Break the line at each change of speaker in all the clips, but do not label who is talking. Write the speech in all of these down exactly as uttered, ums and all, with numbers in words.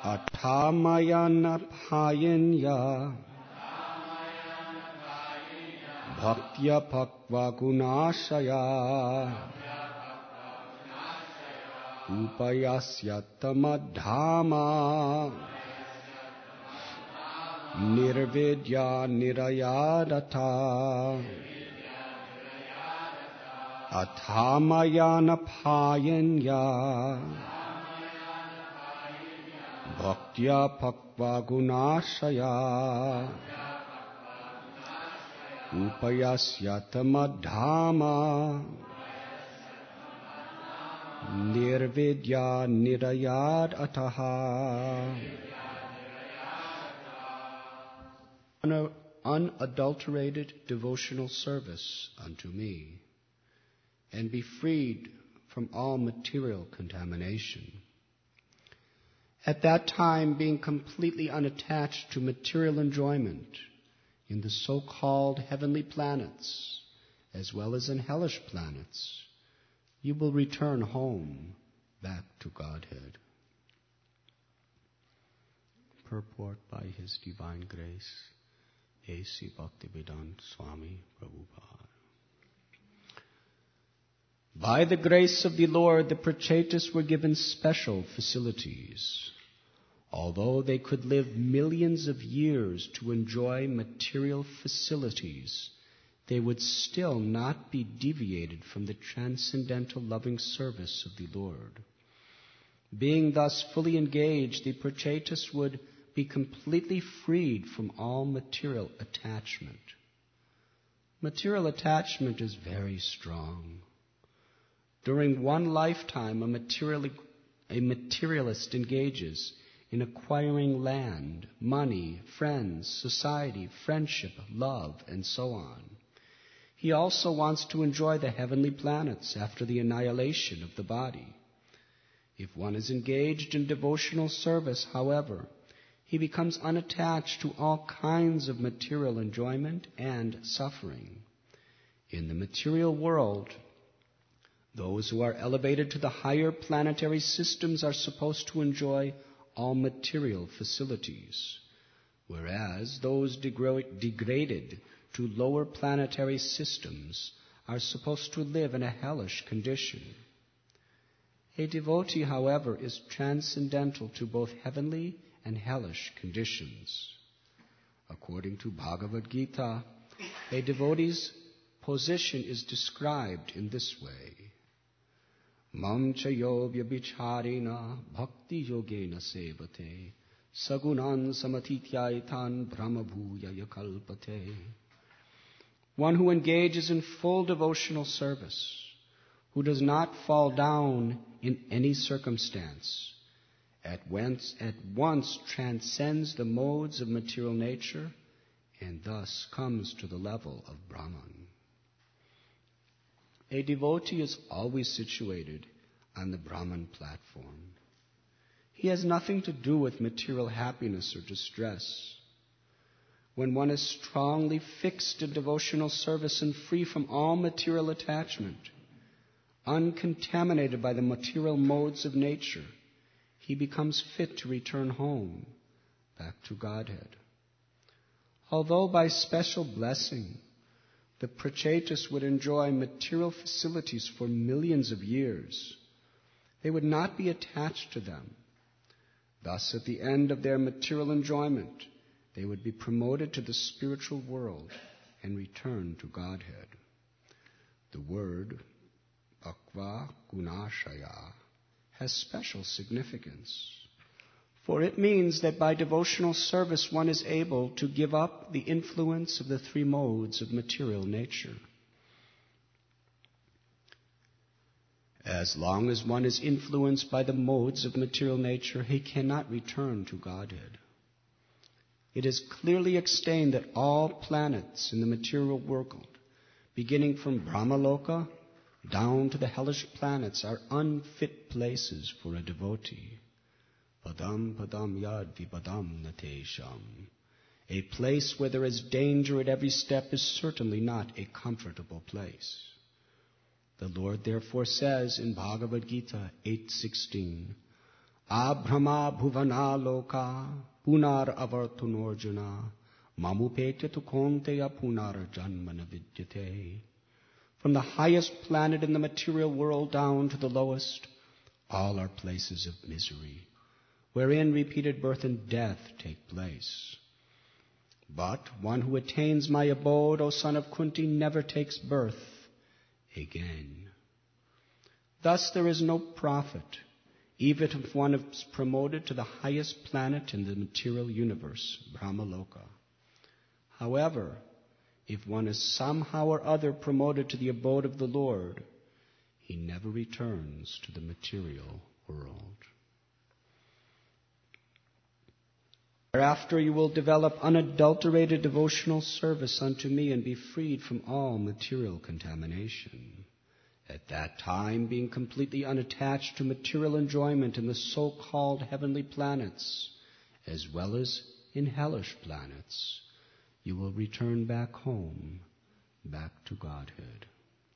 Athamayana Bhaktya Pakva Gunashaya Upayasya Tamadhama Nirvidya Nirayadata Athamayana Payanya Bhaktya Pakva Gunashaya Upayasya Tamadhama Nirvidya Nirayad Ataha. Unadulterated devotional service unto me, and be freed from all material contamination. At that time, being completely unattached to material enjoyment in the so-called heavenly planets, as well as in hellish planets, you will return home back to Godhead. Purport by His Divine Grace, A C Bhaktivedanta Swami Prabhupada. By the grace of the Lord, the Prachetas were given special facilities. Although they could live millions of years to enjoy material facilities, they would still not be deviated from the transcendental loving service of the Lord. Being thus fully engaged, the Prachetas would be completely freed from all material attachment. Material attachment is very strong. During one lifetime, a, material, a materialist engages in acquiring land, money, friends, society, friendship, love, and so on. He also wants to enjoy the heavenly planets after the annihilation of the body. If one is engaged in devotional service, however, he becomes unattached to all kinds of material enjoyment and suffering. In the material world, those who are elevated to the higher planetary systems are supposed to enjoy all material facilities, whereas those degra- degraded to lower planetary systems are supposed to live in a hellish condition. A devotee, however, is transcendental to both heavenly and hellish conditions. According to Bhagavad Gita, a devotee's position is described in this way. Mam chayo vyabhicharena bhakti yogena sevate sagunan samathityaitan brahmabhuya yakalpate. One who engages in full devotional service, who does not fall down in any circumstance, at once, at once transcends the modes of material nature and thus comes to the level of Brahman. A devotee is always situated on the Brahman platform. He has nothing to do with material happiness or distress. When one is strongly fixed in devotional service and free from all material attachment, uncontaminated by the material modes of nature, he becomes fit to return home, back to Godhead. Although by special blessing, the Prachetas would enjoy material facilities for millions of years, they would not be attached to them. Thus, at the end of their material enjoyment, they would be promoted to the spiritual world and return to Godhead. The word Bhakva Gunashaya has special significance, for it means that by devotional service one is able to give up the influence of the three modes of material nature. As long as one is influenced by the modes of material nature, he cannot return to Godhead. It is clearly explained that all planets in the material world, beginning from Brahmaloka down to the hellish planets, are unfit places for a devotee. Padam padam yad vipadam natesham. A place where there is danger at every step is certainly not a comfortable place. The Lord therefore says in Bhagavad Gita eight sixteen, Abhrama bhuvana loka punar avartunorjuna mamupetya tu konteya punar janmana vidyate. From the highest planet in the material world down to the lowest, all are places of misery, wherein repeated birth and death take place. But one who attains my abode, O son of Kunti, never takes birth again. Thus there is no profit, even if one is promoted to the highest planet in the material universe, Brahmaloka. However, if one is somehow or other promoted to the abode of the Lord, he never returns to the material world. Thereafter you will develop unadulterated devotional service unto me and be freed from all material contamination. At that time, being completely unattached to material enjoyment in the so-called heavenly planets, as well as in hellish planets, you will return back home, back to Godhead.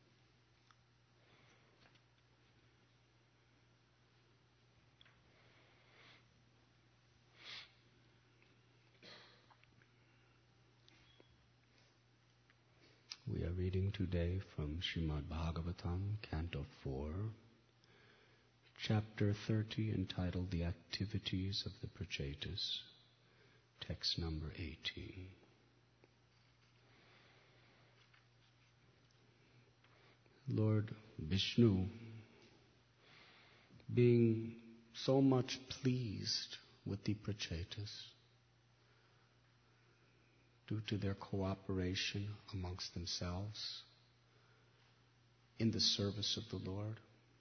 We are reading today from Srimad Bhagavatam, Canto four, Chapter thirty, entitled The Activities of the Prachetas, text number eighteen. Lord Vishnu, being so much pleased with the Prachetas, due to their cooperation amongst themselves in the service of the Lord,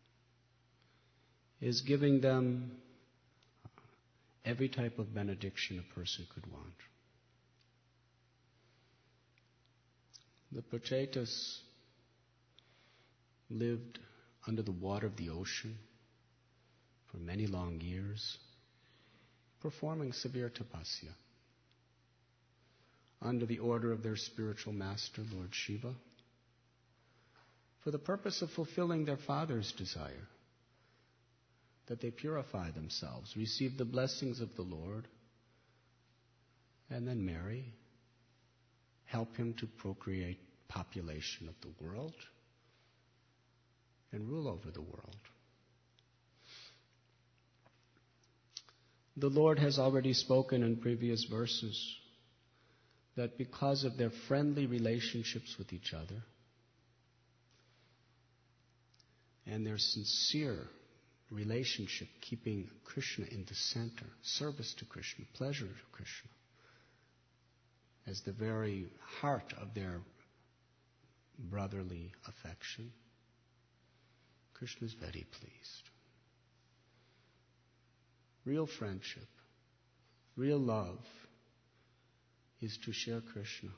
is giving them every type of benediction a person could want. The Prachetas lived under the water of the ocean for many long years, performing severe tapasya under the order of their spiritual master, Lord Shiva, for the purpose of fulfilling their father's desire, that they purify themselves, receive the blessings of the Lord, and then marry, help him to procreate population of the world, and rule over the world. The Lord has already spoken in previous verses that because of their friendly relationships with each other and their sincere relationship keeping Krishna in the center, service to Krishna, pleasure to Krishna, as the very heart of their brotherly affection, Krishna is very pleased. Real friendship, real love is to share Krishna.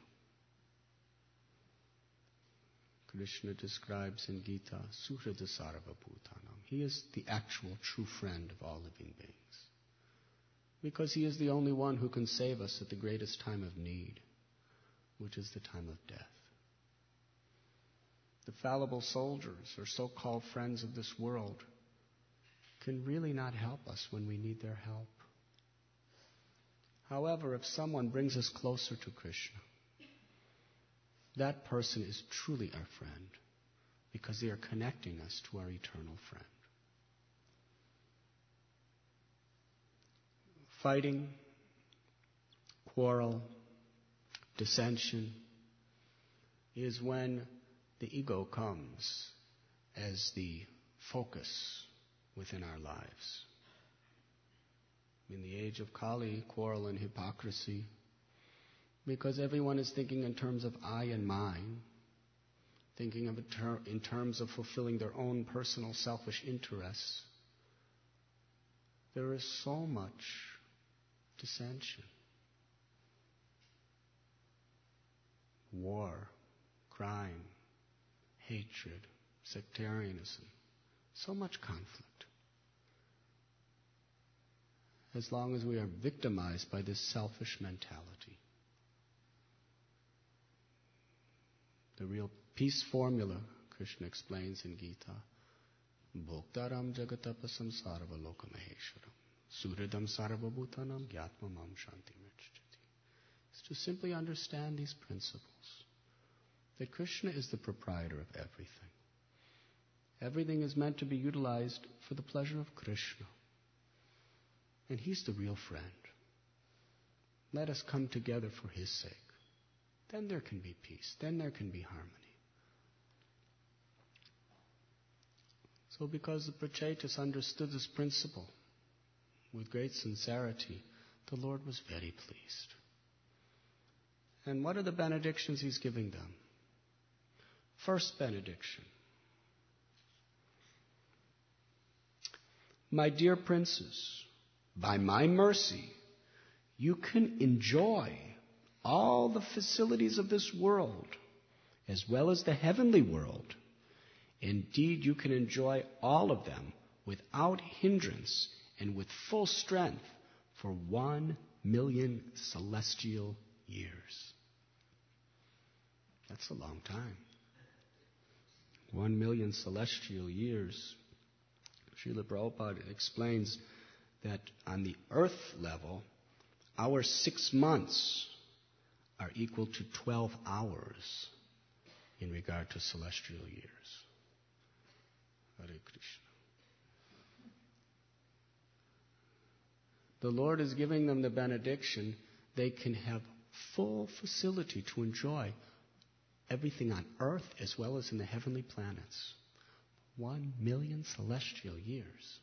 Krishna describes in Gita, Suhrada Sarvabhutanam. He is the actual true friend of all living beings, because he is the only one who can save us at the greatest time of need, which is the time of death. The fallible soldiers, or so-called friends of this world, can really not help us when we need their help. However, if someone brings us closer to Krishna, that person is truly our friend, because they are connecting us to our eternal friend. Fighting, quarrel, dissension is when the ego comes as the focus within our lives. In the age of Kali, quarrel and hypocrisy, because everyone is thinking in terms of I and mine, thinking of it ter- in terms of fulfilling their own personal selfish interests. There is so much dissension, war, crime, hatred, sectarianism, so much conflict. As long as we are victimized by this selfish mentality. The real peace formula, Krishna explains in Gita, Bhoktaram jagatapasam sarvaloka maheshwaram. Suhridam sarvabhutanam gyatmamam shanti mechchati. Is to simply understand these principles. That Krishna is the proprietor of everything. Everything is meant to be utilized for the pleasure of Krishna. And He's the real friend. Let us come together for His sake. Then there can be peace. Then there can be harmony. So because the Prachetas understood this principle with great sincerity, the Lord was very pleased. And what are the benedictions He's giving them? First benediction. My dear princes, by my mercy, you can enjoy all the facilities of this world, as well as the heavenly world. Indeed, you can enjoy all of them without hindrance and with full strength for one million celestial years. That's a long time. One million celestial years. Srila Prabhupada explains that on the earth level, our six months are equal to twelve hours in regard to celestial years. Hare Krishna. The Lord is giving them the benediction. They can have full facility to enjoy everything on earth as well as in the heavenly planets. One million celestial years.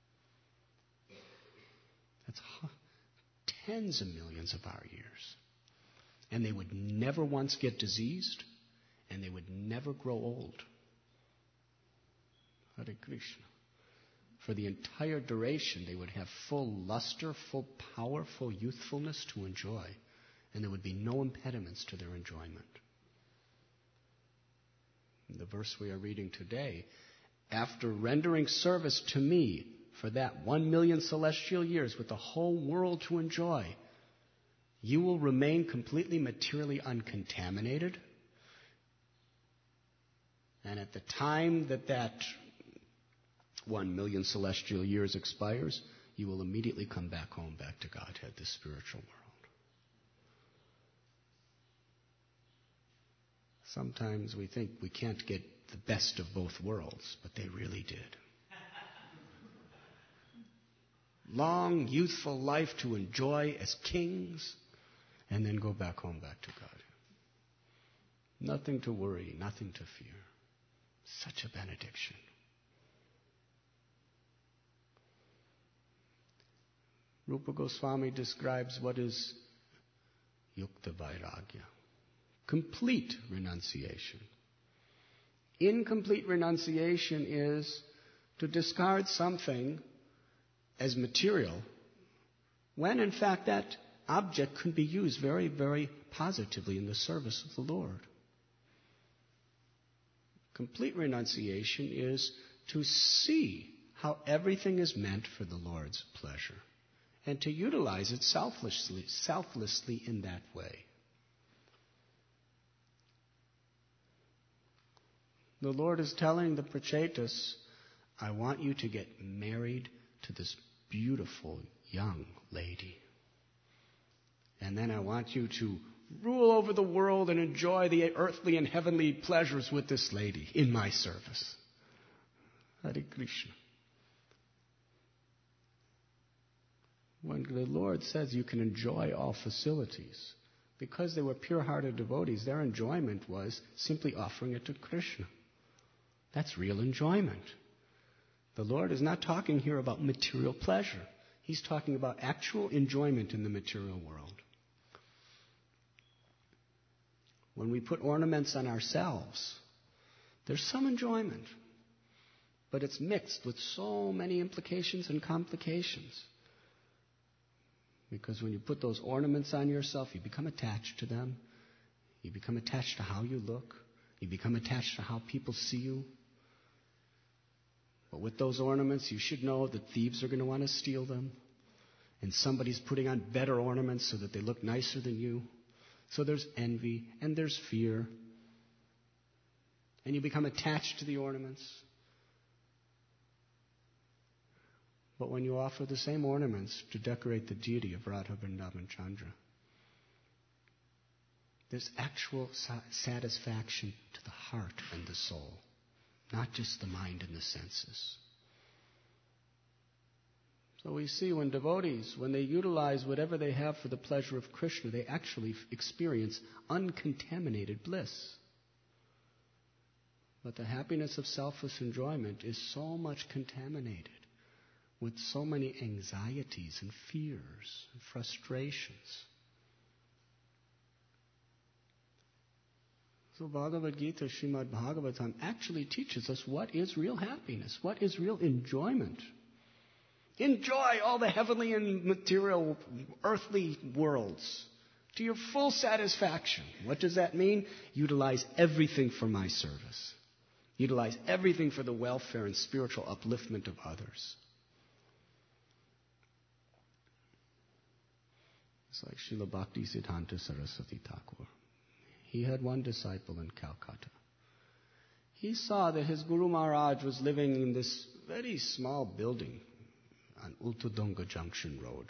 That's tens of millions of our years. And they would never once get diseased, and they would never grow old. Hare Krishna. For the entire duration, they would have full luster, full power, full youthfulness to enjoy, and there would be no impediments to their enjoyment. In the verse we are reading today, after rendering service to me for that one million celestial years with the whole world to enjoy, you will remain completely materially uncontaminated. And at the time that that one million celestial years expires, you will immediately come back home, back to Godhead, the spiritual world. Sometimes we think we can't get the best of both worlds, but they really did. Long, youthful life to enjoy as kings, and then go back home, back to God. Nothing to worry, nothing to fear. Such a benediction. Rupa Goswami describes what is Yukta Vairagya. Complete renunciation. Incomplete renunciation is to discard something as material when in fact that object could be used very, very positively in the service of the Lord. Complete renunciation is to see how everything is meant for the Lord's pleasure and to utilize it selflessly, selflessly in that way. The Lord is telling the Prachetas, I want you to get married to this beautiful young lady. And then I want you to rule over the world and enjoy the earthly and heavenly pleasures with this lady in my service. Hare Krishna. When the Lord says you can enjoy all facilities, because they were pure-hearted devotees, their enjoyment was simply offering it to Krishna. That's real enjoyment. The Lord is not talking here about material pleasure. He's talking about actual enjoyment in the material world. When we put ornaments on ourselves, there's some enjoyment, but it's mixed with so many implications and complications. Because when you put those ornaments on yourself, you become attached to them. You become attached to how you look. You become attached to how people see you. But with those ornaments, you should know that thieves are going to want to steal them. And somebody's putting on better ornaments so that they look nicer than you. So there's envy and there's fear. And you become attached to the ornaments. But when you offer the same ornaments to decorate the deity of Radha Vrindavan Chandra, there's actual sa- satisfaction to the heart and the soul, not just the mind and the senses. So we see when devotees, when they utilize whatever they have for the pleasure of Krishna, they actually experience uncontaminated bliss. But the happiness of selfless enjoyment is so much contaminated with so many anxieties and fears and frustrations. So Bhagavad Gita, Srimad Bhagavatam actually teaches us what is real happiness, what is real enjoyment. Enjoy all the heavenly and material, earthly worlds to your full satisfaction. What does that mean? Utilize everything for my service. Utilize everything for the welfare and spiritual upliftment of others. It's like Srila Bhakti Siddhanta Saraswati Thakur. He had one disciple in Calcutta. He saw that his Guru Maharaj was living in this very small building on Ultudunga Junction Road.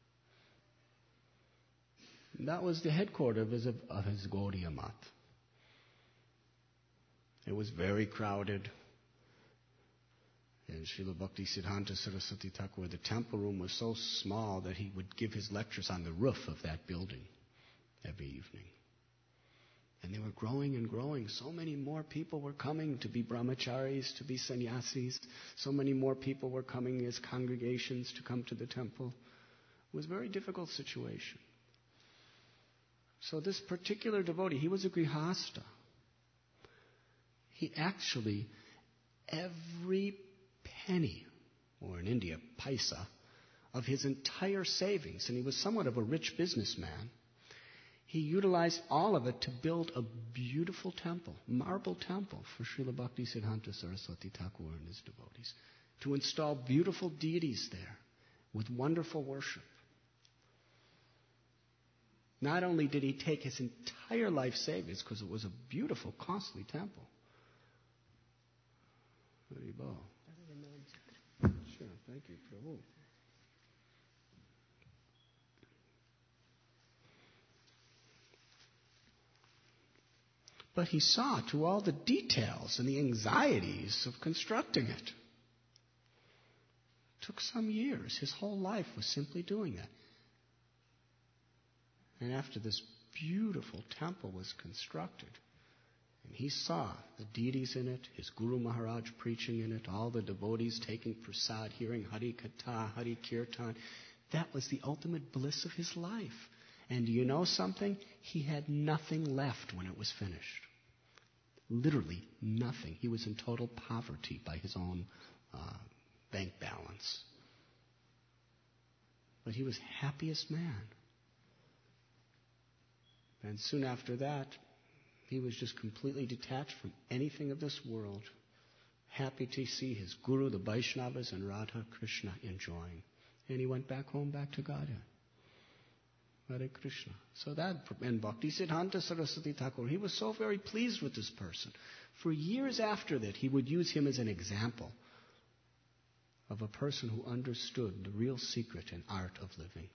That was the headquarters of his, of his Gaudiya Math. It was very crowded. And Srila Bhakti Siddhanta Saraswati Thakur, the temple room was so small that he would give his lectures on the roof of that building every evening. And they were growing and growing. So many more people were coming to be brahmacharis, to be sannyasis. So many more people were coming as congregations to come to the temple. It was a very difficult situation. So this particular devotee, he was a grihasta. He actually, every penny, or in India, paisa, of his entire savings, and he was somewhat of a rich businessman, he utilized all of it to build a beautiful temple, marble temple for Srila Bhakti Siddhanta Saraswati Thakur and his devotees, to install beautiful deities there with wonderful worship. Not only did he take his entire life savings, because it was a beautiful, costly temple. Haribol. Sure, thank you, Prabhu. But he saw to all the details and the anxieties of constructing it. It took some years. His whole life was simply doing that. And after this beautiful temple was constructed, and he saw the deities in it, his Guru Maharaj preaching in it, all the devotees taking prasad, hearing Hari Katha, Hari Kirtan, that was the ultimate bliss of his life. And do you know something? He had nothing left when it was finished. Literally nothing. He was in total poverty by his own uh, bank balance. But he was happiest man. And soon after that, he was just completely detached from anything of this world, happy to see his Guru, the Vaishnavas, and Radha Krishna enjoying. And he went back home, back to Godhead. Hare Krishna. So that, and Bhakti Siddhanta Saraswati Thakur, he was so very pleased with this person. For years after that, he would use him as an example of a person who understood the real secret and art of living.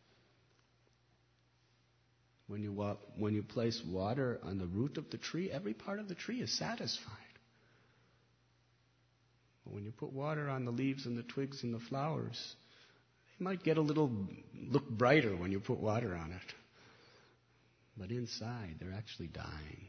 When you, wa- when you place water on the root of the tree, every part of the tree is satisfied. But when you put water on the leaves and the twigs and the flowers, they might get a little, look brighter when you put water on it. But inside, they're actually dying.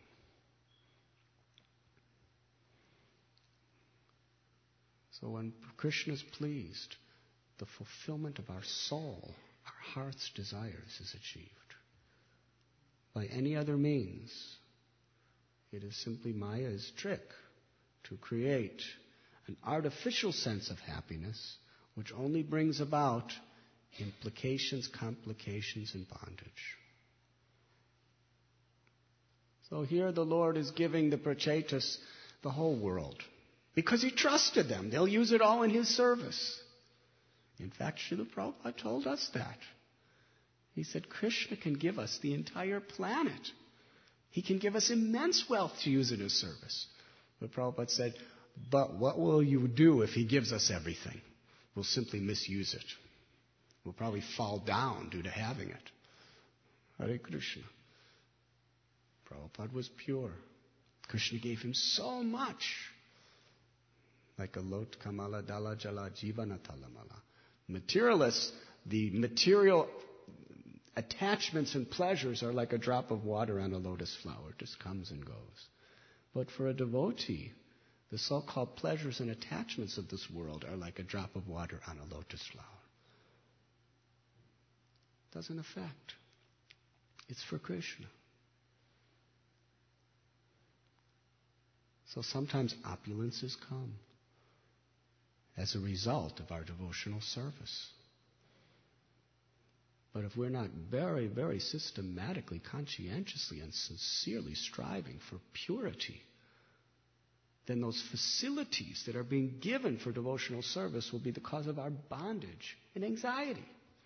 So when Krishna is pleased, the fulfillment of our soul, our heart's desires is achieved. By any other means, it is simply Maya's trick to create an artificial sense of happiness which only brings about implications, complications, and bondage. So here the Lord is giving the Prachetas the whole world because He trusted them. They'll use it all in His service. In fact, Srila Prabhupada told us that. He said, Krishna can give us the entire planet. He can give us immense wealth to use in His service. But Prabhupada said, but what will you do if He gives us everything? we'll simply misuse it. We'll probably fall down due to having it. Hare Krishna. Prabhupada was pure. Krishna gave him so much. Like a lot kamala dala jala jivana talamala. Materialists, the material attachments and pleasures are like a drop of water on a lotus flower. It just comes and goes. But for a devotee, the so-called pleasures and attachments of this world are like a drop of water on a lotus flower. Doesn't affect. It's for Krishna. So sometimes opulences come as a result of our devotional service. But if we're not very, very systematically, conscientiously, and sincerely striving for purity, then those facilities that are being given for devotional service will be the cause of our bondage and anxiety.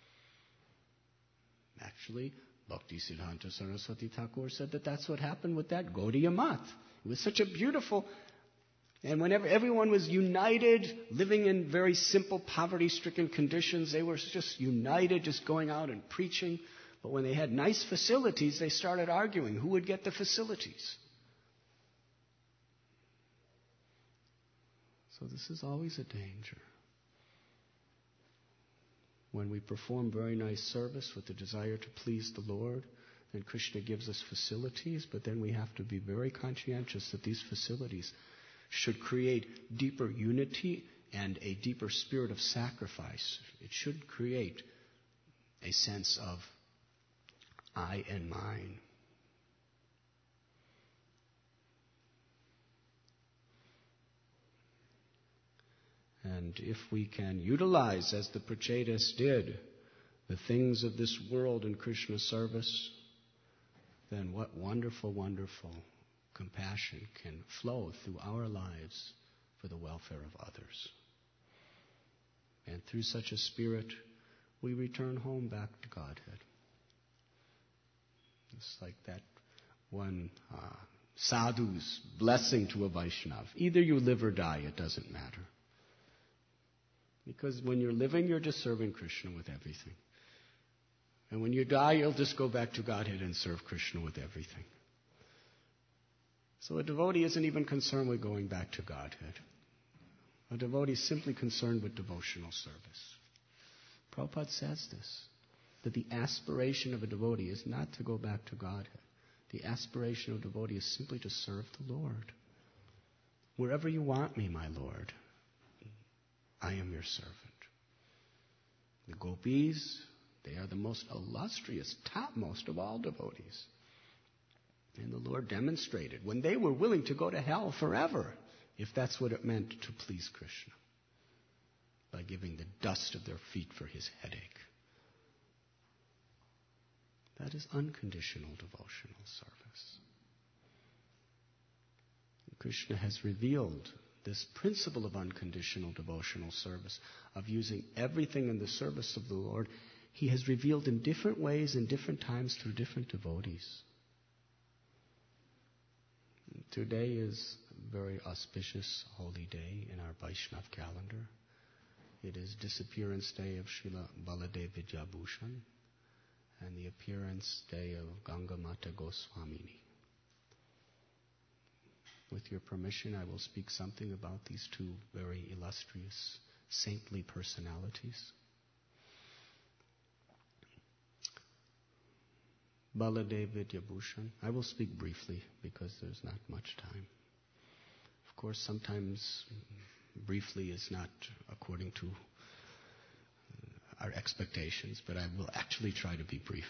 Actually, Bhakti Siddhanta Saraswati Thakur said that that's what happened with that Gaudiya Math. It was such a beautiful, and whenever everyone was united, living in very simple, poverty-stricken conditions, they were just united, just going out and preaching. But when they had nice facilities, they started arguing who would get the facilities. So this is always a danger. When we perform very nice service with the desire to please the Lord, then Krishna gives us facilities, but then we have to be very conscientious that these facilities should create deeper unity and a deeper spirit of sacrifice. It should create a sense of I and mine. And if we can utilize, as the Prachetas did, the things of this world in Krishna service, then what wonderful, wonderful compassion can flow through our lives for the welfare of others. And through such a spirit, we return home back to Godhead. It's like that one uh, sadhu's blessing to a Vaishnav. Either you live or die, it doesn't matter. Because when you're living, you're just serving Krishna with everything. And when you die, you'll just go back to Godhead and serve Krishna with everything. So a devotee isn't even concerned with going back to Godhead. A devotee is simply concerned with devotional service. Prabhupada says this, that the aspiration of a devotee is not to go back to Godhead. The aspiration of a devotee is simply to serve the Lord. Wherever you want me, my Lord, I am your servant. The gopis, they are the most illustrious, topmost of all devotees. And the Lord demonstrated when they were willing to go to hell forever, if that's what it meant to please Krishna, by giving the dust of their feet for his headache. That is unconditional devotional service. And Krishna has revealed this principle of unconditional devotional service, of using everything in the service of the Lord. He has revealed in different ways and different times through different devotees. Today is a very auspicious holy day in our Vaishnav calendar. It is disappearance day of Srila Baladev Vidyabhushan and the appearance day of Ganga Mata Goswamini. With your permission, I will speak something about these two very illustrious, saintly personalities. Baladev Vidyabhushan. I will speak briefly because there's not much time. Of course, sometimes briefly is not according to our expectations, but I will actually try to be brief.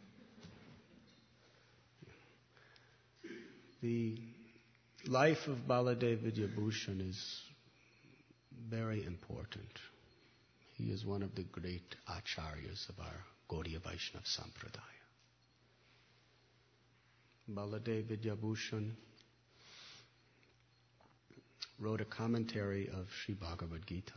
The life of Baladev Vidyabhushan is very important. He is one of the great acharyas of our Gaudiya Vaishnava Sampradaya. Baladev Vidyabhushan wrote a commentary of Sri Bhagavad Gita,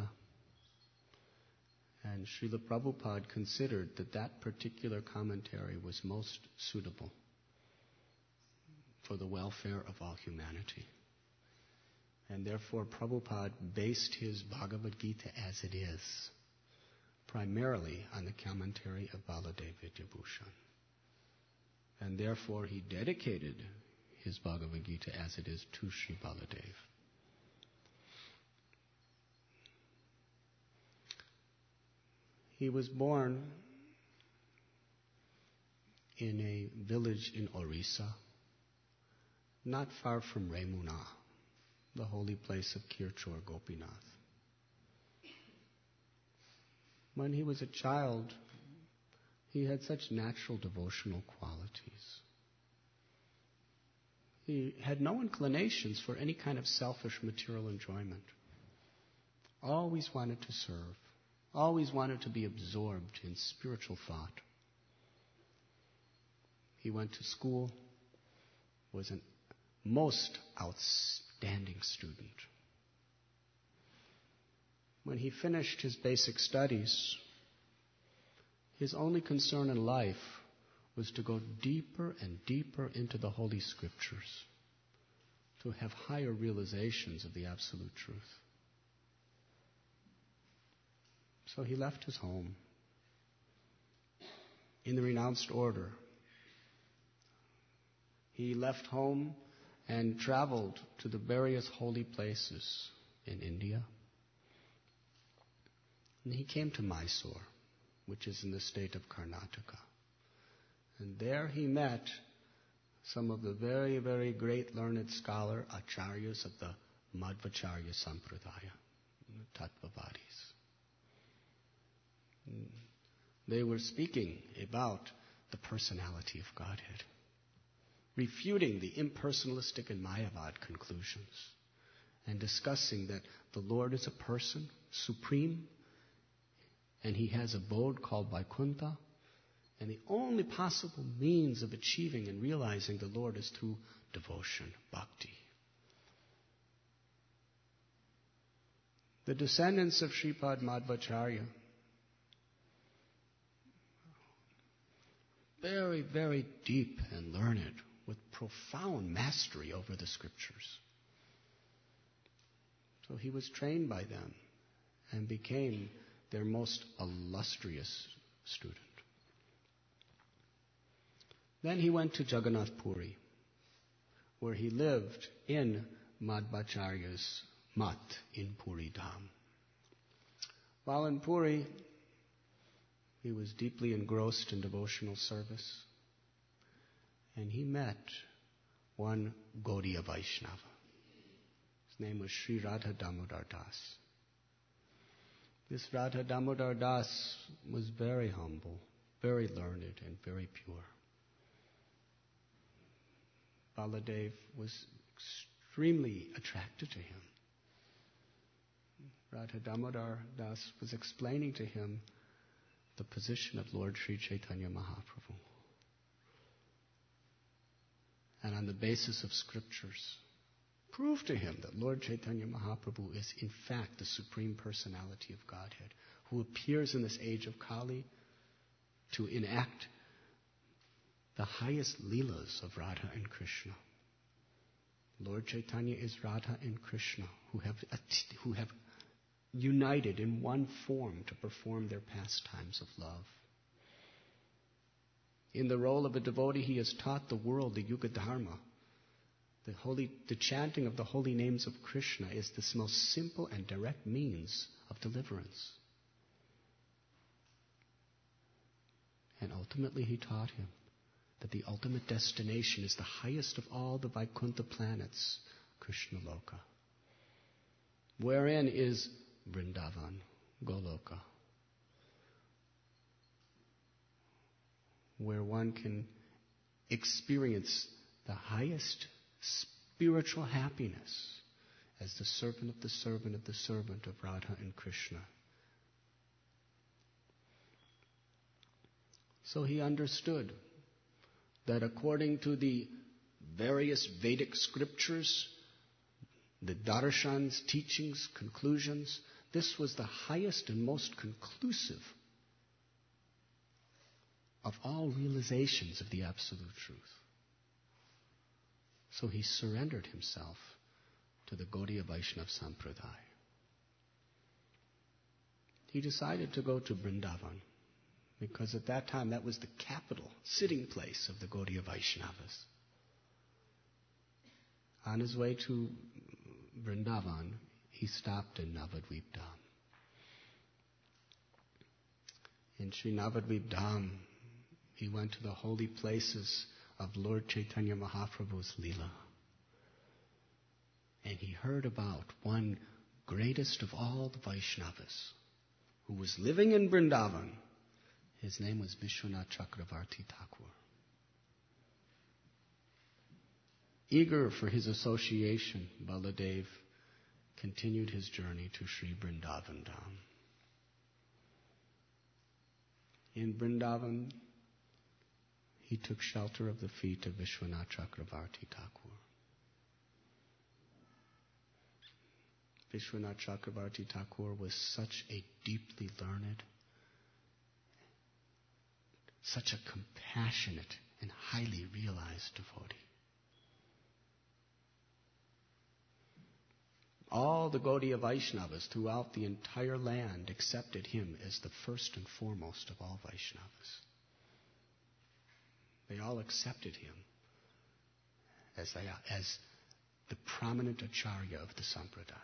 and Srila Prabhupada considered that that particular commentary was most suitable for the welfare of all humanity. And therefore Prabhupada based his Bhagavad Gita as it is primarily on the commentary of Baladev Vidyabhushan. And therefore he dedicated his Bhagavad Gita as it is to Sri Baladev. He was born in a village in Orissa, not far from Remuna, the holy place of Kirchur Gopinath. When he was a child, he had such natural devotional qualities. He had no inclinations for any kind of selfish material enjoyment. Always wanted to serve. Always wanted to be absorbed in spiritual thought. He went to school, was a most outstanding student. When he finished his basic studies, his only concern in life was to go deeper and deeper into the Holy Scriptures, to have higher realizations of the absolute truth. So he left his home in the renounced order. He left home and traveled to the various holy places in India. And he came to Mysore, which is in the state of Karnataka. And there he met some of the very, very great learned scholar acharyas of the Madhvacharya Sampradaya, the Tattvavadis. They were speaking about the personality of Godhead, refuting the impersonalistic and Mayavad conclusions, and discussing that the Lord is a person, supreme, and he has a abode called Vaikuntha, and the only possible means of achieving and realizing the Lord is through devotion, bhakti. The descendants of Sripad Madhvacharya, very, very deep and learned, with profound mastery over the Scriptures. So he was trained by them and became their most illustrious student. Then he went to Jagannath Puri, where he lived in Madhvacharya's mat in Puri Dham. While in Puri, he was deeply engrossed in devotional service, and he met one Gaudiya Vaishnava. His name was Sri Radha Damodar Das. This Radha Damodar Das was very humble, very learned, and very pure. Baladev was extremely attracted to him. Radha Damodar Das was explaining to him the position of Lord Sri Chaitanya Mahaprabhu. And on the basis of scriptures, prove to him that Lord Chaitanya Mahaprabhu is in fact the Supreme Personality of Godhead, who appears in this age of Kali to enact the highest leelas of Radha and Krishna. Lord Chaitanya is Radha and Krishna, who have, who have united in one form to perform their pastimes of love. In the role of a devotee, he has taught the world the Yuga Dharma. The, holy, the chanting of the holy names of Krishna is the most simple and direct means of deliverance. And ultimately he taught him that the ultimate destination is the highest of all the Vaikuntha planets, Krishna Loka, wherein is Vrindavan, Goloka, where one can experience the highest spiritual happiness as the servant of the servant of the servant of Radha and Krishna. So he understood that according to the various Vedic scriptures, the darshans, teachings, conclusions, this was the highest and most conclusive of all realizations of the absolute truth. So he surrendered himself to the Gaudiya Vaishnava Sampradaya. He decided to go to Vrindavan because at that time that was the capital, sitting place of the Gaudiya Vaishnavas. On his way to Vrindavan, he stopped in Navadvip Dham. In Sri Navadvip Dham, he went to the holy places of Lord Chaitanya Mahaprabhu's Leela. And he heard about one greatest of all the Vaishnavas who was living in Vrindavan. His name was Vishwanath Chakravarti Thakur. Eager for his association, Baladev continued his journey to Sri Vrindavan Dham. In Vrindavan, he took shelter of the feet of Vishwanath Chakravarti Thakur. Vishwanath Chakravarti Thakur was such a deeply learned, such a compassionate and highly realized devotee. All the Gaudiya Vaishnavas throughout the entire land accepted him as the first and foremost of all Vaishnavas. They all accepted him as, a, as the prominent acharya of the Sampradaya.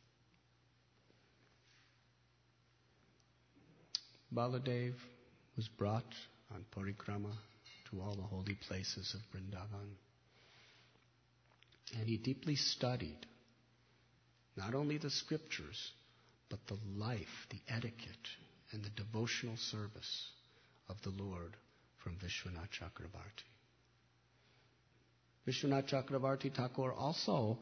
Baladev was brought on parikrama to all the holy places of Vrindavan. And he deeply studied not only the scriptures, but the life, the etiquette, and the devotional service of the Lord from Vishwanath Chakravarti. Vishwanath Chakravarti Thakur also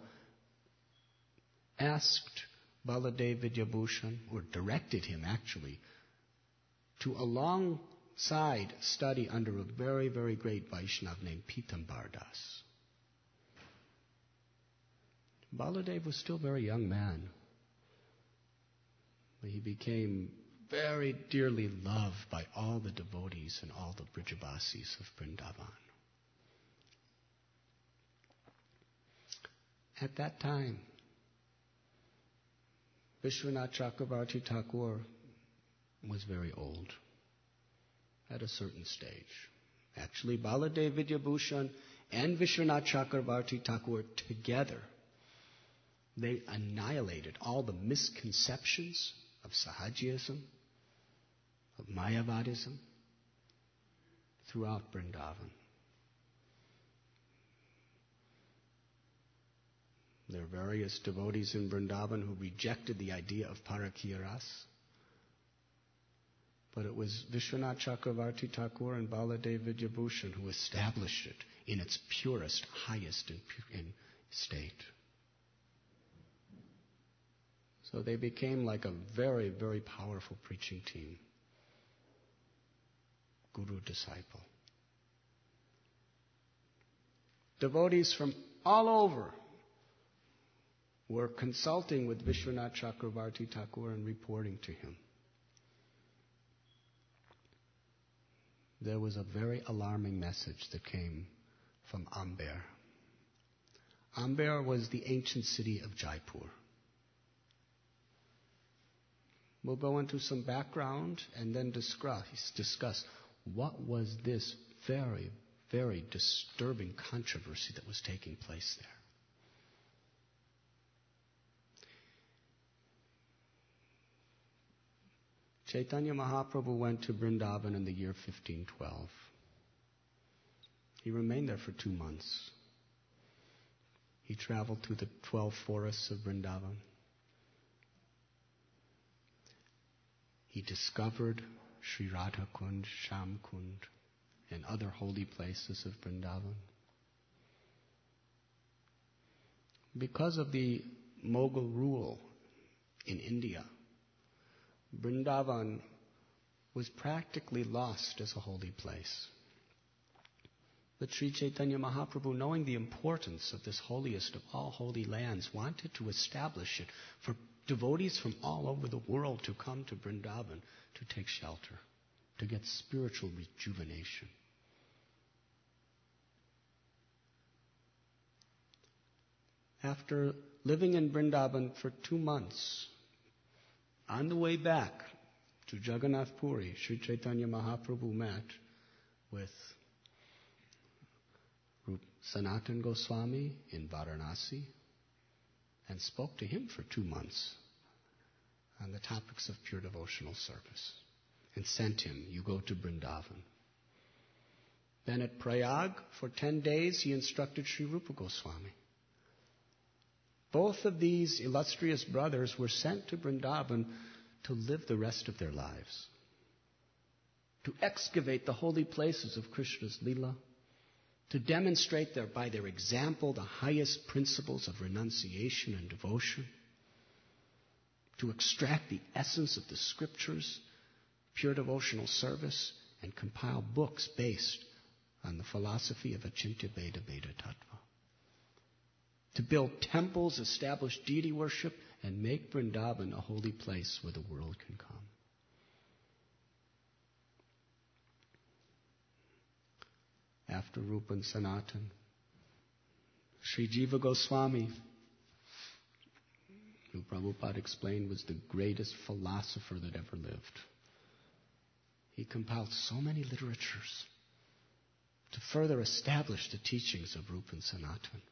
asked Baladev Vidyabhushan, or directed him actually, to alongside study under a very, very great Vaishnava named Pitambar Das. Baladev was still a very young man. But he became very dearly loved by all the devotees and all the Brijabasis of Vrindavan. At that time, Vishwanath Chakravarti Thakur was very old at a certain stage. Actually, Baladev Vidyabhushan and Vishwanath Chakravarti Thakur together, they annihilated all the misconceptions of Sahajism, of Mayavadism throughout Vrindavan. There are various devotees in Vrindavan who rejected the idea of Parakya Ras. But it was Vishwanath Chakravarti Thakur and Baladev Vidyabhushan who established it in its purest, highest in, in state. So they became like a very, very powerful preaching team. Guru-disciple. Devotees from all over were consulting with Vishwanath Chakravarti Thakur and reporting to him. There was a very alarming message that came from Amber. Amber was the ancient city of Jaipur. We'll go into some background and then discuss, discuss what was this very, very disturbing controversy that was taking place there. Chaitanya Mahaprabhu went to Vrindavan in the year fifteen twelve. He remained there for two months. He traveled through the twelve forests of Vrindavan. He discovered Sri Radha Kund, Sham Kund, and other holy places of Vrindavan. Because of the Mughal rule in India, Vrindavan was practically lost as a holy place. But Sri Chaitanya Mahaprabhu, knowing the importance of this holiest of all holy lands, wanted to establish it for devotees from all over the world to come to Vrindavan to take shelter, to get spiritual rejuvenation. after living in Vrindavan for two months, on the way back to Jagannath Puri, Sri Chaitanya Mahaprabhu met with Sanatan Goswami in Varanasi and spoke to him for two months on the topics of pure devotional service and sent him, you go to Vrindavan. Then at Prayag, for ten days, he instructed Sri Rupa Goswami. Both of these illustrious brothers were sent to Vrindavan to live the rest of their lives, to excavate the holy places of Krishna's Leela, to demonstrate their, by their example the highest principles of renunciation and devotion, to extract the essence of the scriptures, pure devotional service, and compile books based on the philosophy of Achintya Veda Veda Tattva. To build temples, establish deity worship, and make Vrindavan a holy place where the world can come. After Rupa and Sanatan, Sri Jiva Goswami, who Prabhupada explained was the greatest philosopher that ever lived. He compiled so many literatures to further establish the teachings of Rupa and Sanatan.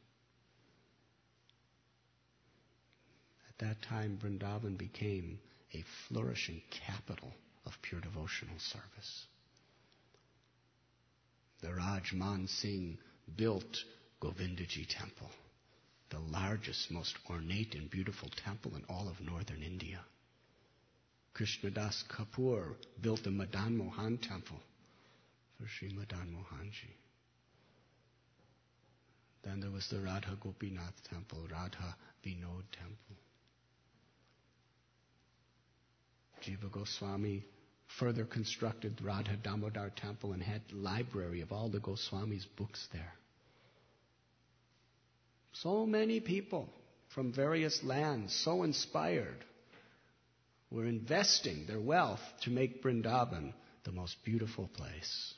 At that time, Vrindavan became a flourishing capital of pure devotional service. The Raj Man Singh built Govindaji Temple, the largest, most ornate and beautiful temple in all of northern India. Krishnadas Kapoor built the Madan Mohan Temple for Sri Madan Mohanji. Then there was the Radha Gopinath Temple, Radha Vinod Temple. Jiva Goswami further constructed the Radha Damodar Temple and had a library of all the Goswamis' books there. So many people from various lands, so inspired, were investing their wealth to make Vrindavan the most beautiful place.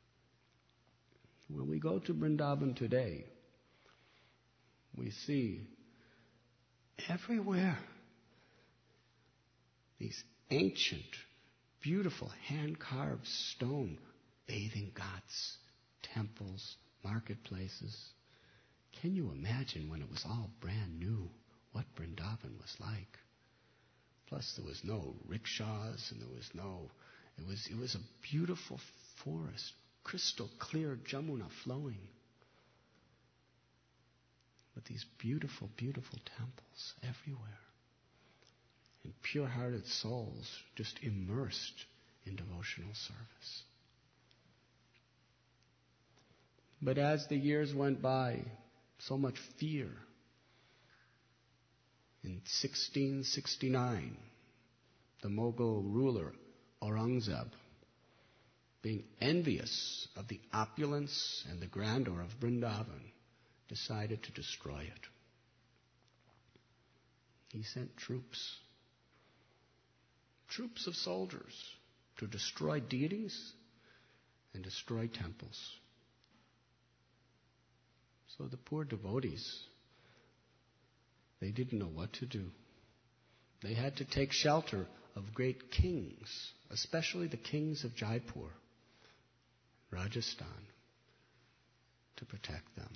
When we go to Vrindavan today, we see everywhere these ancient, beautiful, hand-carved stone bathing ghats, temples, marketplaces. Can you imagine when it was all brand new what Vrindavan was like? Plus there was no rickshaws and there was no, it was, it was a beautiful forest, crystal clear Jamuna flowing. With these beautiful, beautiful temples everywhere. And pure-hearted souls just immersed in devotional service. But as the years went by, so much fear. In sixteen sixty-nine, the Mughal ruler Aurangzeb, being envious of the opulence and the grandeur of Vrindavan, decided to destroy it. He sent troops, troops of soldiers, to destroy deities and destroy temples. So the poor devotees, they didn't know what to do. They had to take shelter of great kings, especially the kings of Jaipur, Rajasthan, to protect them.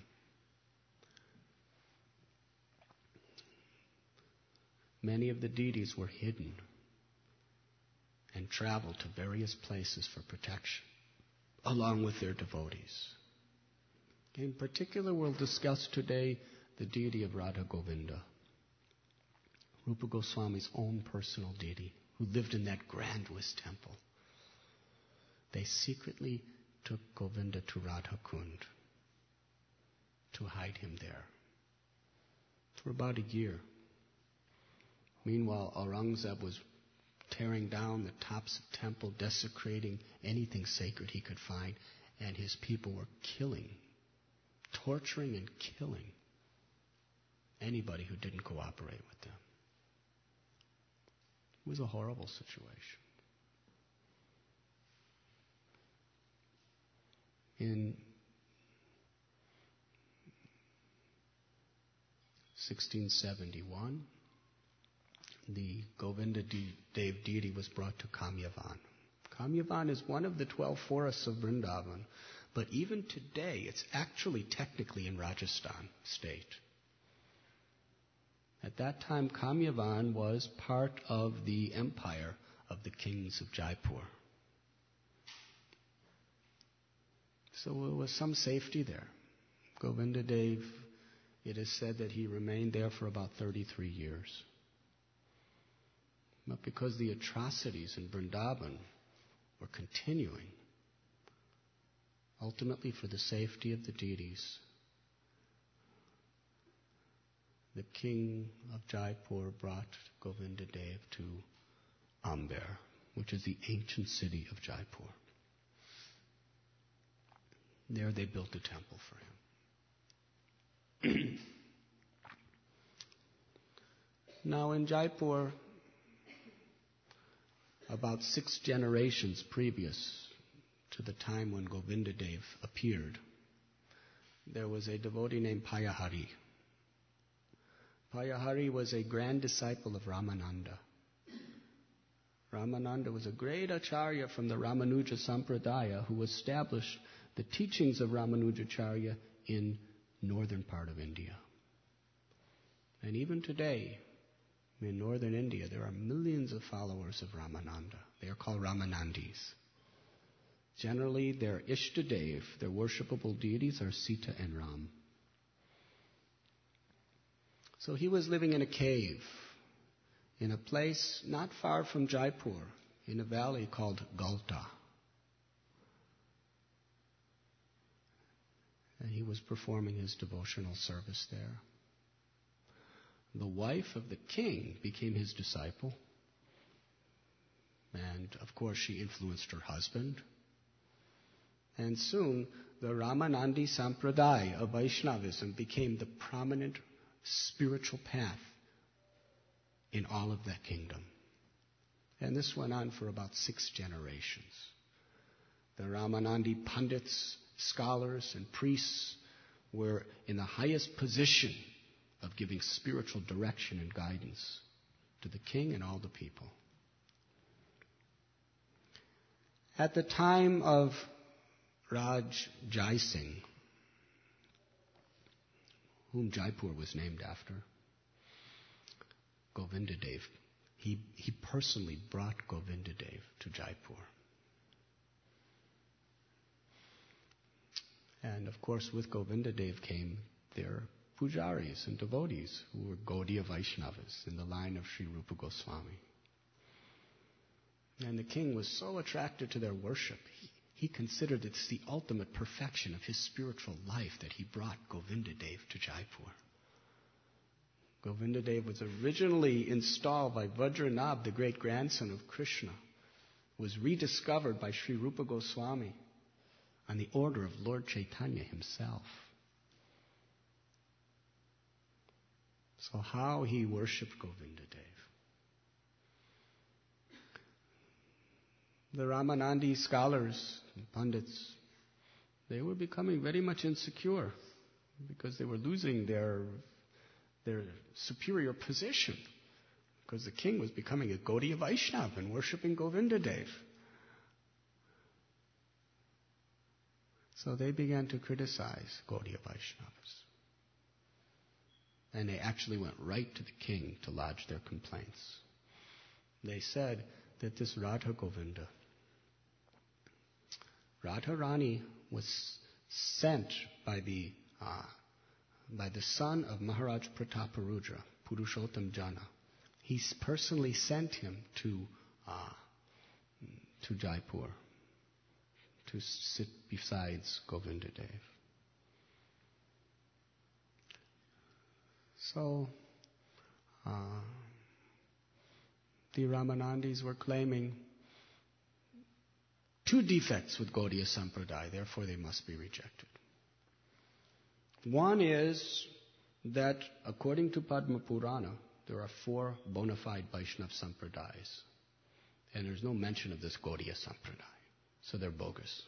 Many of the deities were hidden and traveled to various places for protection, along with their devotees. In particular, we'll discuss today the deity of Radha Govinda, Rupa Goswami's own personal deity, who lived in that grandiose temple. They secretly took Govinda to Radha Kund to hide him there for about a year. Meanwhile, Aurangzeb was tearing down the tops of temple, desecrating anything sacred he could find, and his people were killing, torturing and killing anybody who didn't cooperate with them. It was a horrible situation. In sixteen seventy-one, the Govinda de- Dev deity was brought to Kamyavan. Kamyavan is one of the twelve forests of Vrindavan, but even today it's actually technically in Rajasthan state. At that time, Kamyavan was part of the empire of the kings of Jaipur. So there was some safety there. Govinda Dev, it is said that he remained there for about thirty-three years. But because the atrocities in Vrindavan were continuing, ultimately for the safety of the deities, the king of Jaipur brought Govinda Dev to Amber, which is the ancient city of Jaipur. There they built a temple for him. Now in Jaipur, about six generations previous to the time when Govinda Dev appeared, there was a devotee named Payahari. Payahari was a grand disciple of Ramananda. Ramananda was a great acharya from the Ramanuja Sampradaya who established the teachings of Ramanujacharya in northern part of India. And even today, in northern India, there are millions of followers of Ramananda. They are called Ramanandis. Generally, their Ishtadev, their worshipable deities, are Sita and Ram. So he was living in a cave, in a place not far from Jaipur, in a valley called Galta. And he was performing his devotional service there. The wife of the king became his disciple. And, of course, she influenced her husband. And soon, the Ramanandi Sampradaya of Vaishnavism became the prominent spiritual path in all of that kingdom. And this went on for about six generations. The Ramanandi Pandits, scholars, and priests were in the highest position of giving spiritual direction and guidance to the king and all the people. At the time of Raj Jai Singh, whom Jaipur was named after, Govinda Dev, he, he personally brought Govinda Dev to Jaipur. And of course, with Govinda Dev came their pujaris and devotees who were Gaudiya Vaishnavas in the line of Sri Rupa Goswami. And the king was so attracted to their worship, he, he considered it's the ultimate perfection of his spiritual life that he brought Govinda Dev to Jaipur. Govinda Dev was originally installed by Vajranabh, the great-grandson of Krishna, was rediscovered by Sri Rupa Goswami on the order of Lord Chaitanya himself. So how he worshipped Govinda Dev. The Ramanandi scholars and pundits, they were becoming very much insecure because they were losing their, their superior position because the king was becoming a Gaudiya Vaishnava and worshipping Govinda Dev. So they began to criticize Gaudiya Vaishnavas. And they actually went right to the king to lodge their complaints. They said that this Radha Govinda, Radharani was sent by the uh, by the son of Maharaj Prataparudra, Purushottam Jana. He personally sent him to uh, to Jaipur to sit besides Govinda Dev. So, uh, the Ramanandis were claiming two defects with Gaudiya Sampradaya, therefore they must be rejected. One is that, according to Padma Purana, there are four bona fide Vaishnava Sampradayas, and there's no mention of this Gaudiya Sampradaya, so they're bogus.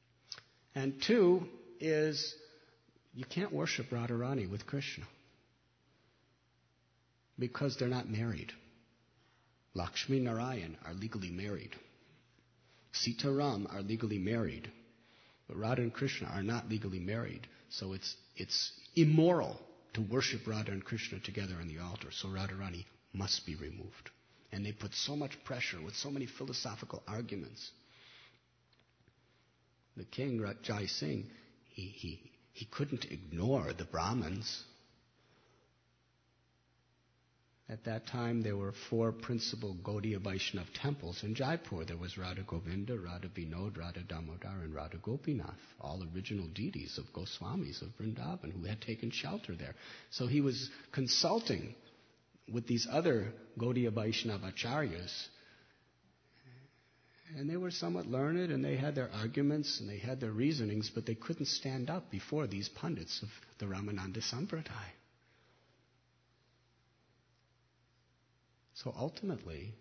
And two is, you can't worship Radharani with Krishna. Because they're not married. Lakshmi Narayan are legally married. Sita Ram are legally married. But Radha and Krishna are not legally married. So it's it's immoral to worship Radha and Krishna together on the altar. So Radharani must be removed. And they put so much pressure with so many philosophical arguments. The king, Jai Singh, he, he, he couldn't ignore the Brahmins. At that time, there were four principal Gaudiya Vaishnava temples in Jaipur. There was Radha Govinda, Radha Vinod, Radha Damodar, and Radha Gopinath, all original deities of Goswamis of Vrindavan who had taken shelter there. So he was consulting with these other Gaudiya Vaishnava acharyas, and they were somewhat learned, and they had their arguments, and they had their reasonings, but they couldn't stand up before these pundits of the Ramananda Sampradaya. So ultimately,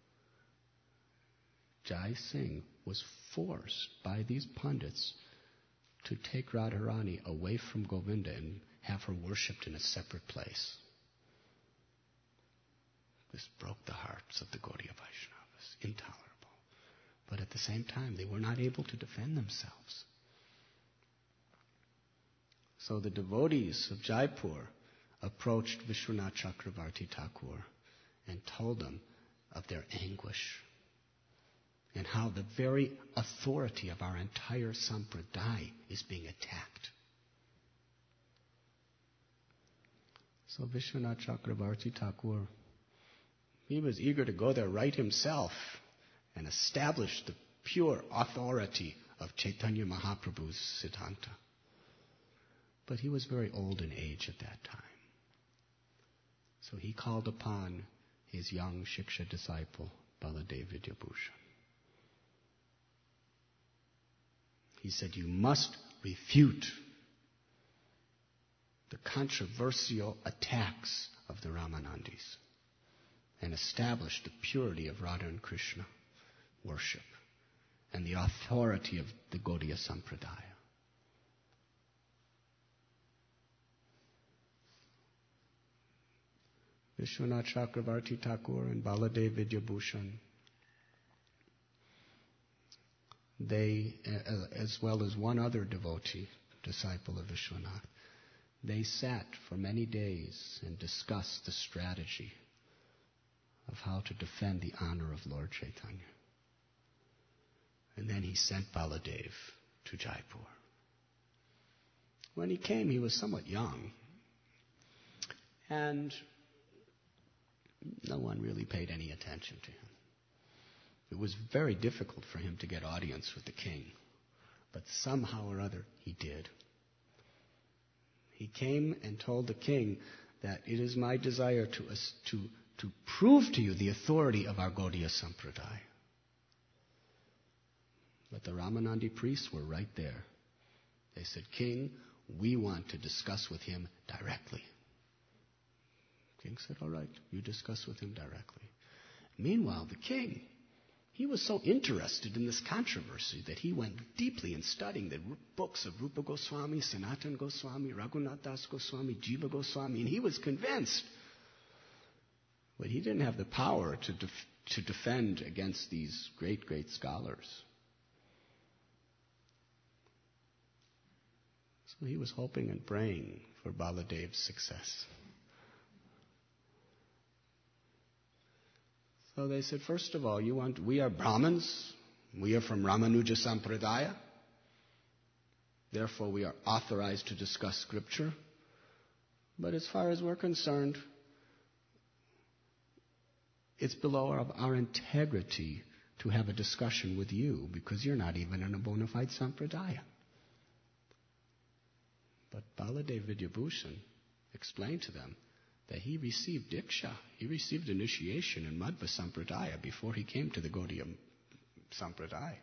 Jai Singh was forced by these pundits to take Radharani away from Govinda and have her worshipped in a separate place. This broke the hearts of the Gaudiya Vaishnavas. Intolerable. But at the same time, they were not able to defend themselves. So the devotees of Jaipur approached Vishwanath Chakravarti Thakur and told them of their anguish and how the very authority of our entire sampradaya is being attacked. So Vishwanath Chakravarti Thakur, he was eager to go there right himself and establish the pure authority of Chaitanya Mahaprabhu's Siddhanta. But he was very old in age at that time. So he called upon his young Shiksha disciple, Baladev Vidyabhushan. He said, you must refute the controversial attacks of the Ramanandis and establish the purity of Radha and Krishna worship and the authority of the Gaudiya Sampradaya. Vishwanath Chakravarti Thakur and Baladev Vidyabhushan, they, as well as one other devotee, disciple of Vishwanath, they sat for many days and discussed the strategy of how to defend the honor of Lord Chaitanya. And then he sent Baladev to Jaipur. When he came, he was somewhat young. And no one really paid any attention to him. It was very difficult for him to get audience with the king. But somehow or other, he did. He came and told the king that it is my desire to, uh, to, to prove to you the authority of our Gaudiya Sampradaya. But the Ramanandi priests were right there. They said, King, we want to discuss with him directly. King said, all right, you discuss with him directly. Meanwhile, the king, he was so interested in this controversy that he went deeply in studying the books of Rupa Goswami, Sanatana Goswami, Raghunath Das Goswami, Jiva Goswami, and he was convinced. But he didn't have the power to, def- to defend against these great, great scholars. So he was hoping and praying for Baladev's success. So they said, first of all, you want, we are Brahmins. We are from Ramanuja Sampradaya. Therefore, we are authorized to discuss scripture. But as far as we're concerned, it's below our, our integrity to have a discussion with you because you're not even in a bona fide Sampradaya. But Baladev Vidyabhushan explained to them that he received Diksha, he received initiation in Madhva Sampradaya before he came to the Gaudiya Sampradaya.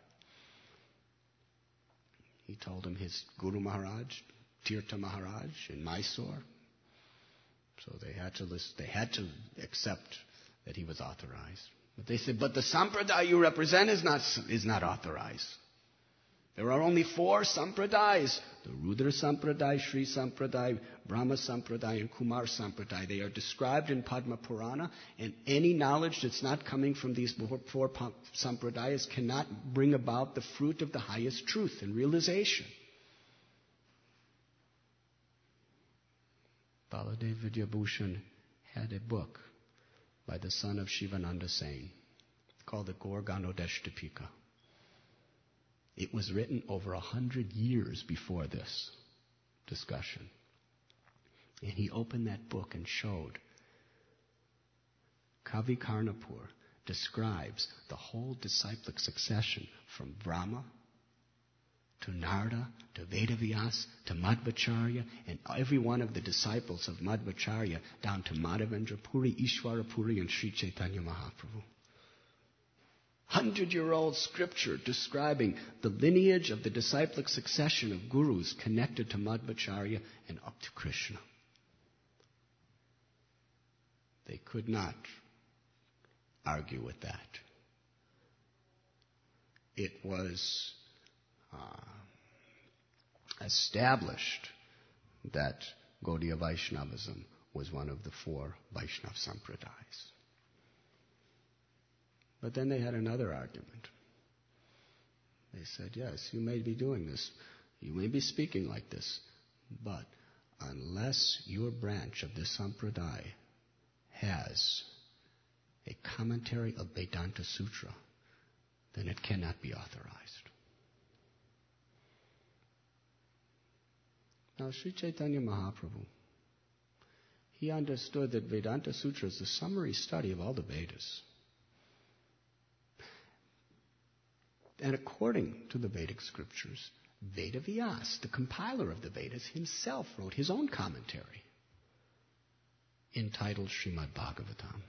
He told him his Guru Maharaj, Tirtha Maharaj in Mysore. So they had to list, they had to accept that he was authorized. But they said, but the Sampradaya you represent is not, is not authorized. There are only four sampradayas. The Rudra Sampradaya, Sri Sampradaya, Brahma Sampradaya, and Kumar Sampradaya. They are described in Padma Purana, and any knowledge that's not coming from these four sampradayas cannot bring about the fruit of the highest truth and realization. Baladev Vidyabhushan had a book by the son of Shivananda Sain called the Gaur Ganodeshtapika. It was written over a hundred years before this discussion. And he opened that book and showed Kavi Karnapur describes the whole disciplic succession from Brahma to Narada, to Vedavyas, to Madhvacharya, and every one of the disciples of Madhvacharya down to Madhavendra Puri, Ishwara Puri, and Sri Chaitanya Mahaprabhu. Hundred-year-old scripture describing the lineage of the disciplic succession of gurus connected to Madhvacharya and up to Krishna. They could not argue with that. It was uh, established that Gaudiya Vaishnavism was one of the four Vaishnava Sampradayas. But then they had another argument. They said, yes, you may be doing this, you may be speaking like this, but unless your branch of this Sampradaya has a commentary of Vedanta Sutra, then it cannot be authorized. Now, Sri Chaitanya Mahaprabhu, he understood that Vedanta Sutra is the summary study of all the Vedas. And according to the Vedic scriptures, Vedavyas, the compiler of the Vedas, himself wrote his own commentary entitled Srimad Bhagavatam.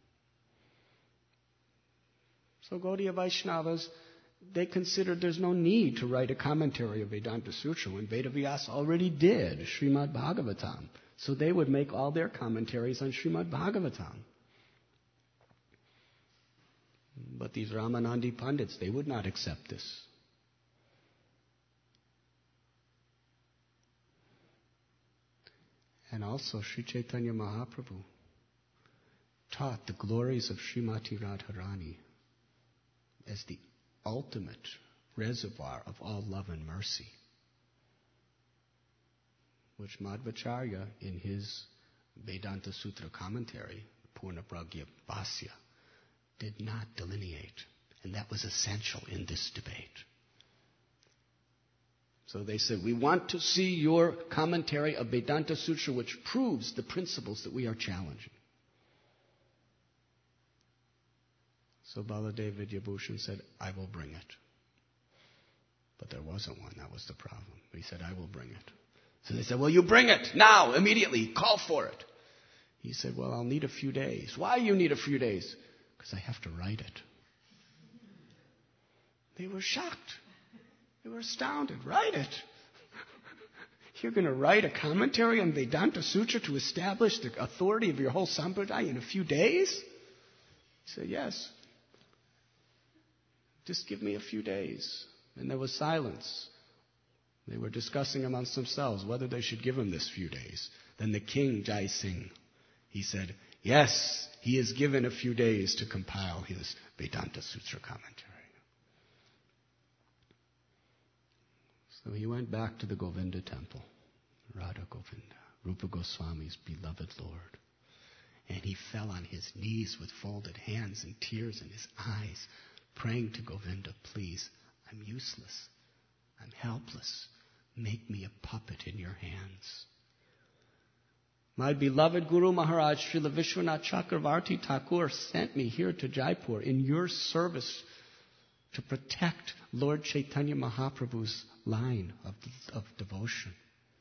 So Gaudiya Vaishnavas, they considered there's no need to write a commentary of Vedanta Sutra when Vedavyas already did Srimad Bhagavatam. So they would make all their commentaries on Srimad Bhagavatam. But these Ramanandi Pandits, they would not accept this. And also Sri Chaitanya Mahaprabhu taught the glories of Srimati Radharani as the ultimate reservoir of all love and mercy, which Madhvacharya in his Vedanta Sutra commentary, Purna Pragya Bhasya, did not delineate. And that was essential in this debate. So they said, we want to see your commentary of Vedanta Sutra which proves the principles that we are challenging. So Baladev Vidyabhushan said, I will bring it. But there wasn't one. That was the problem. He said, I will bring it. So they said, well, you bring it now, immediately. Call for it. He said, well, I'll need a few days. Why you need a few days? Because I have to write it. They were shocked. They were astounded. Write it. You're going to write a commentary on Vedanta Sutra to establish the authority of your whole sampradaya in a few days? He said, yes. Just give me a few days. And there was silence. They were discussing amongst themselves whether they should give him this few days. Then the king, Jai Singh, he said, yes, he is given a few days to compile his Vedanta Sutra commentary. So he went back to the Govinda temple, Radha Govinda, Rupa Goswami's beloved Lord. And he fell on his knees with folded hands and tears in his eyes, praying to Govinda, please, I'm useless. I'm helpless. Make me a puppet in your hands. My beloved Guru Maharaj, Srila Vishwanath Chakravarti Thakur, sent me here to Jaipur in your service to protect Lord Chaitanya Mahaprabhu's line of, of devotion.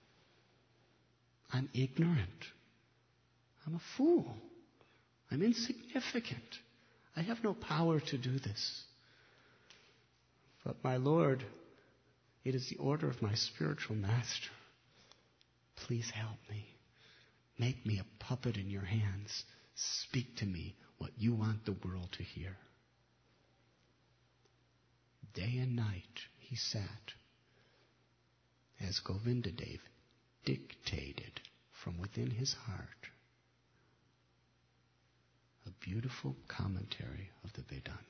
I'm ignorant. I'm a fool. I'm insignificant. I have no power to do this. But my Lord, it is the order of my spiritual master. Please help me. Make me a puppet in your hands. Speak to me what you want the world to hear. Day and night, he sat as Govinda Dev dictated from within his heart a beautiful commentary of the Vedanta.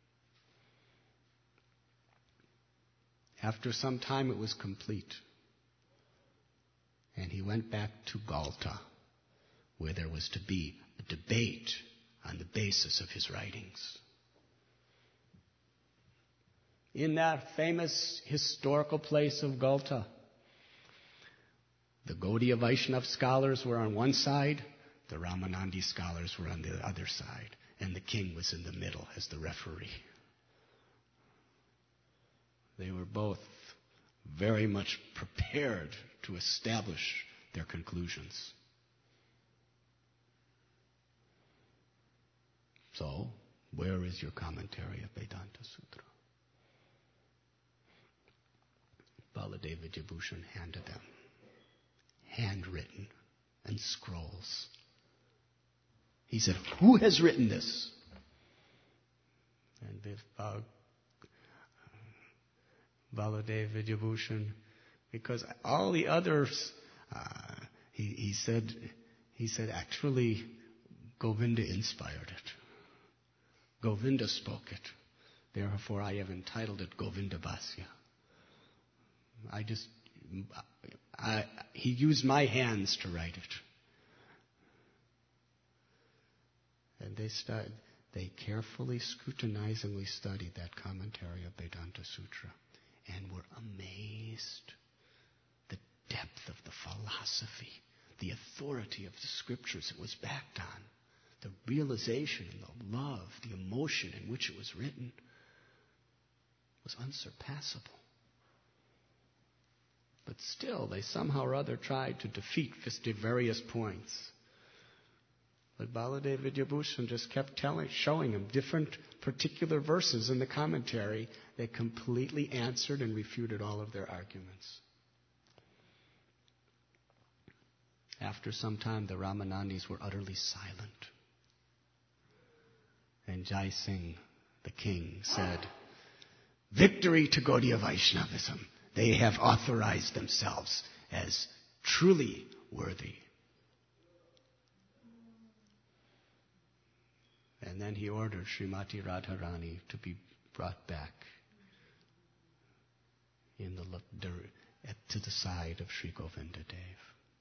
After some time it was complete, and he went back to Galta, where there was to be a debate on the basis of his writings. In that famous historical place of Galta, the Gaudiya Vaishnava scholars were on one side, the Ramanandi scholars were on the other side, and the king was in the middle as the referee. They were both very much prepared to establish their conclusions. So, where is your commentary of Vedanta Sutra? Baladeva Vidyabhushan handed them, handwritten and scrolls. He said, "Who has written this?" And Bal- Baladeva Vidyabhushan, because all the others, uh, he, he said, he said, actually, Govinda inspired it. Govinda spoke it. Therefore, I have entitled it Govinda Vasya. I just, I, he used my hands to write it. And they started, they carefully, scrutinizingly studied that commentary of Vedanta Sutra and were amazed. The depth of the philosophy, the authority of the scriptures it was backed on, the realization and the love, the emotion in which it was written was unsurpassable. But still, they somehow or other tried to defeat at various points. But Baladeva Vidyabhushan just kept telling, showing him different particular verses in the commentary that completely answered and refuted all of their arguments. After some time, the Ramanandis were utterly silent. And Jai Singh, the king, said, "Victory to Gaudiya Vaishnavism. They have authorized themselves as truly worthy." And then he ordered Srimati Radharani to be brought back in the, to the side of Sri Govinda Dev.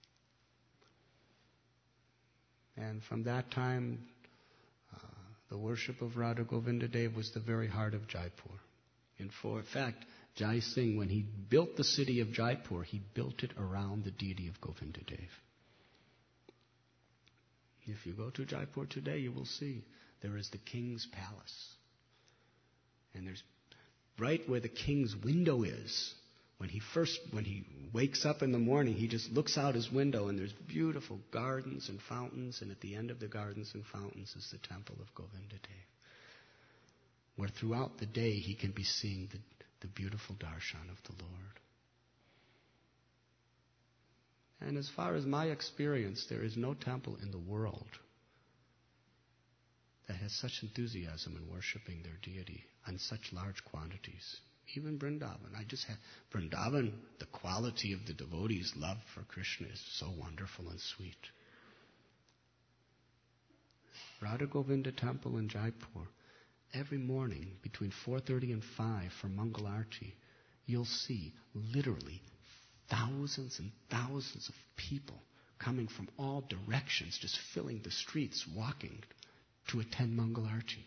And from that time, uh, the worship of Radha Govinda Dev was the very heart of Jaipur. In fact, Jai Singh, when he built the city of Jaipur, he built it around the deity of Govinda Dev. If you go to Jaipur today, you will see there is the king's palace. And there's right where the king's window is. When he first, when he wakes up in the morning, he just looks out his window and there's beautiful gardens and fountains. And at the end of the gardens and fountains is the temple of Govinda Dev, where throughout the day he can be seeing the, the beautiful darshan of the Lord. And as far as my experience, there is no temple in the world that has such enthusiasm in worshiping their deity on such large quantities. Even Vrindavan. I just had Vrindavan, the quality of the devotees' love for Krishna is so wonderful and sweet. Radha Govinda Temple in Jaipur, every morning between four thirty and five for Mangal Arati, you'll see literally thousands and thousands of people coming from all directions, just filling the streets, walking to attend Mangal Arati.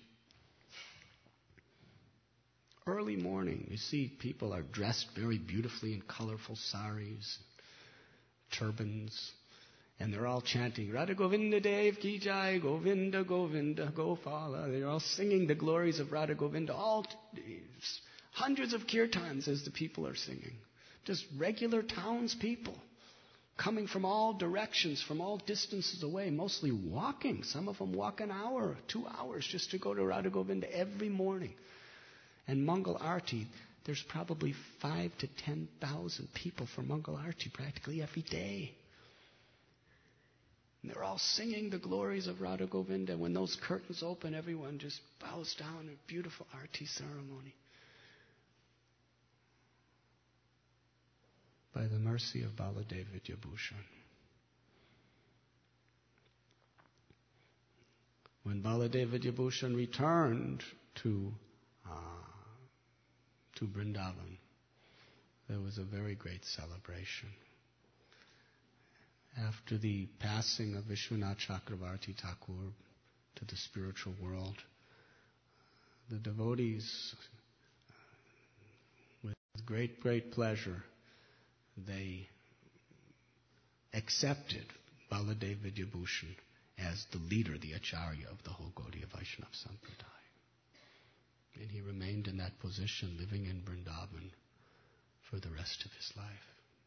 Early morning, you see people are dressed very beautifully in colorful saris, turbans, and they're all chanting, Radha Govinda Dev Ki Jai, Govinda, Govinda, Gopala. They're all singing the glories of Radha Govinda, all hundreds of kirtans as the people are singing. Just regular townspeople coming from all directions, from all distances away, mostly walking. Some of them walk an hour, two hours just to go to Radha Govinda every morning. And Mangal Arati, there's probably five to ten thousand people for Mangal Arati practically every day. And they're all singing the glories of Radha Govinda. When those curtains open, everyone just bows down in a beautiful Arati ceremony. by the mercy of Baladev Vidyabhushan. When Baladev Vidyabhushan returned to uh, to Vrindavan, there was a very great celebration. After the passing of Vishwanath Chakravarti Thakur to the spiritual world, the devotees, with great, great pleasure, they accepted Baladev Vidyabhushan as the leader, the Acharya of the whole Gaudiya Vaishnava Sampradaya. And he remained in that position, living in Vrindavan for the rest of his life.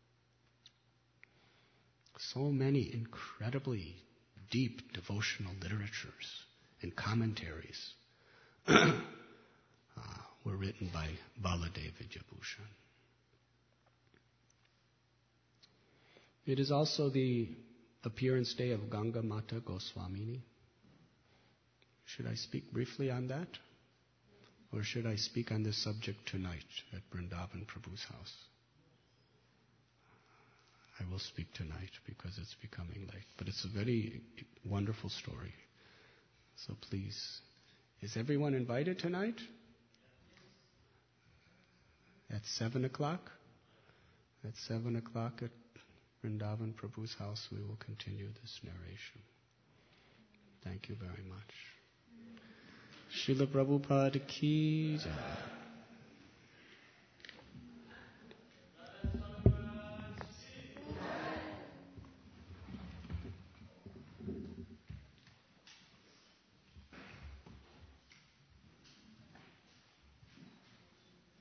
So many incredibly deep devotional literatures and commentaries uh, were written by Baladev Vidyabhushan. It is also the appearance day of Ganga Mata Goswamini. Should I speak briefly on that? Or should I speak on this subject tonight at Vrindavan Prabhu's house? I will speak tonight because it's becoming late. But it's a very wonderful story. So please, is everyone invited tonight? At seven o'clock? At seven o'clock at Vrindavan Prabhu's house, we will continue this narration. Thank you very much. Srila Prabhupada ki jai.